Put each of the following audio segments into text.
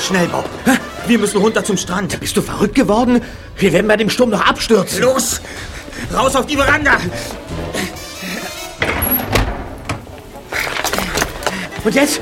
Schnell, Bob. Wir müssen runter zum Strand. Bist du verrückt geworden? Wir werden bei dem Sturm noch abstürzen. Los! Raus auf die Veranda! Und jetzt?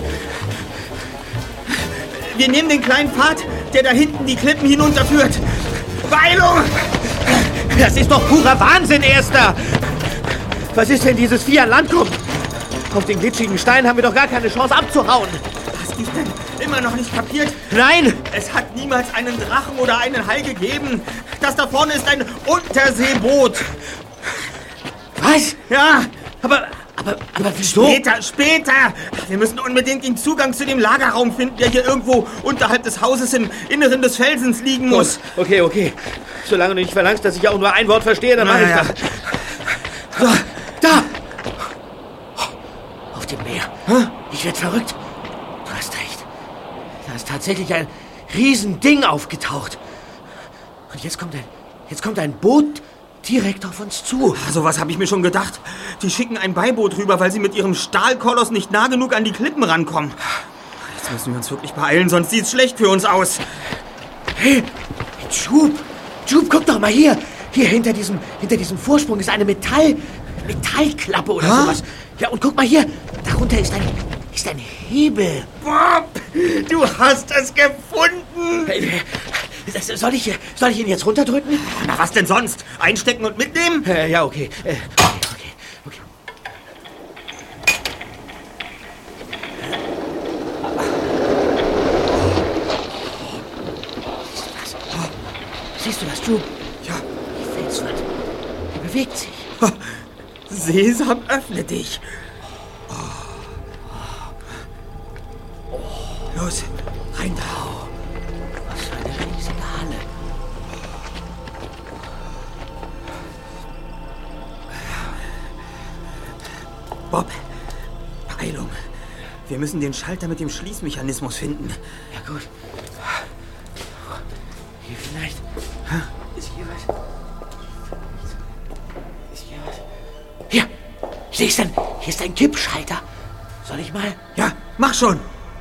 Wir nehmen den kleinen Pfad, der da hinten die Klippen hinunterführt. Beeilung! Das ist doch purer Wahnsinn, Erster! Was ist, wenn dieses Vieh an Land kommt? Auf den glitschigen Stein haben wir doch gar keine Chance abzuhauen. Hast du es denn immer noch nicht kapiert? Nein! Es hat niemals einen Drachen oder einen Hai gegeben. Das da vorne ist ein Unterseeboot. Was? Ja, Aber wieso? Später! Wir müssen unbedingt den Zugang zu dem Lagerraum finden, der hier irgendwo unterhalb des Hauses im Inneren des Felsens liegen muss. Okay. Solange du nicht verlangst, dass ich auch nur ein Wort verstehe, dann mache ich das. So, da! Auf dem Meer. Ich werde verrückt. Du hast recht. Da ist tatsächlich ein Riesending aufgetaucht. Und jetzt kommt ein Boot direkt auf uns zu. So was habe ich mir schon gedacht. Die schicken ein Beiboot rüber, weil sie mit ihrem Stahlkoloss nicht nah genug an die Klippen rankommen. Jetzt müssen wir uns wirklich beeilen, sonst sieht es schlecht für uns aus. Hey, Jup, guck doch mal hier. Hier hinter diesem Vorsprung ist eine Metallklappe oder sowas. Ja, und guck mal hier. Darunter ist ein Hebel. Bob, du hast es gefunden. Soll ich ihn jetzt runterdrücken? Na, was denn sonst? Einstecken und mitnehmen? Ja, okay. Okay. Siehst du das, Jup? Ja. Die Felswand, die bewegt sich. Sesam, öffne dich. Los, rein da. Was für eine riesige Halle. Bob, Beeilung. Wir müssen den Schalter mit dem Schließmechanismus finden. Ja, gut. Hier vielleicht. Ist hier was? Hier! Hier ist ein Kippschalter. Soll ich mal? Ja, mach schon.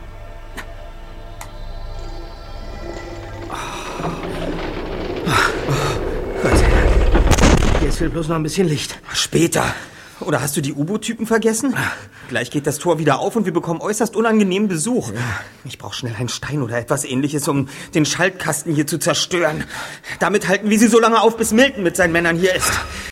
Gott sei Dank. Jetzt fehlt bloß noch ein bisschen Licht. Später. Oder hast du die U-Boot-Typen vergessen? Gleich geht das Tor wieder auf und wir bekommen äußerst unangenehmen Besuch. Ja. Ich brauche schnell einen Stein oder etwas Ähnliches, um den Schaltkasten hier zu zerstören. Damit halten wir sie so lange auf, bis Milton mit seinen Männern hier ist.